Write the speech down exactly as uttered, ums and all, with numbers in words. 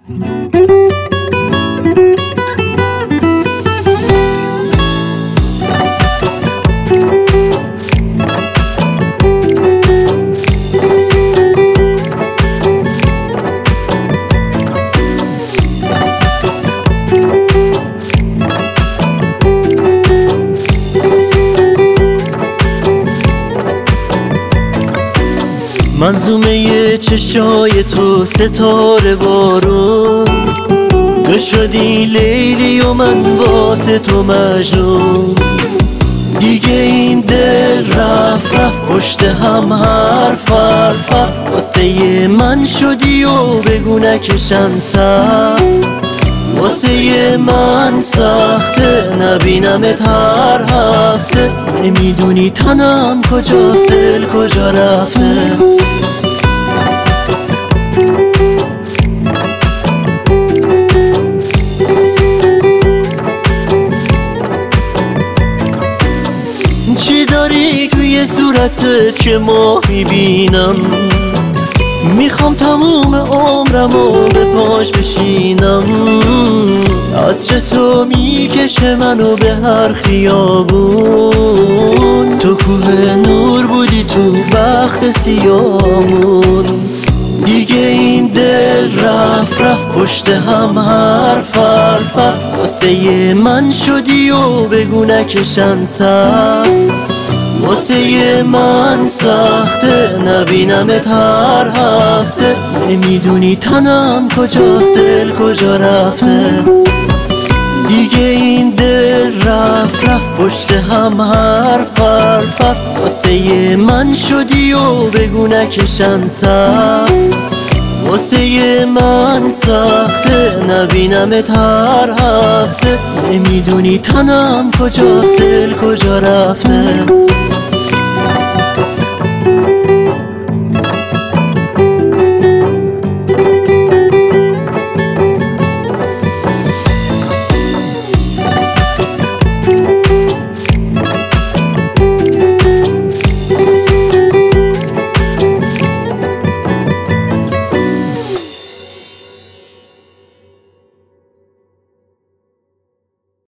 منظومه چشای تو ستاره بارون، تو شدی لیلی و من واسه تو مجنون. دیگه این دل رفت رفت پشت هم حرف حرف حرف، واسه من شدی و بگو نکشن صف. واسه من سخته نبینمت هر هفته، نمیدونی تنم کجاست دل کجا رفته. چی داری توی صورتت که ماه میبینم؟ میخوام تموم عمرمو به پاش بشینم. عطر تو میکشه منو به هر خیابون، تو کوه نور بودی تو بخت سیامون. دیگه این دل رفت رفت پشت هم حرف حرف حرف، واسه من شدی و بگو نکشن صف. واسه من سخته نبینمت هر هفته، نمیدونی تنم کجاست دل کجا رفته. دیگه این دل رفت رفت پشت هم حرف حرف حرف، واسه من شدی و بگو نکشن صف. واسه من سخته نبینمت هر هفته، نمیدونی تنم کجاست دل کجا رفته.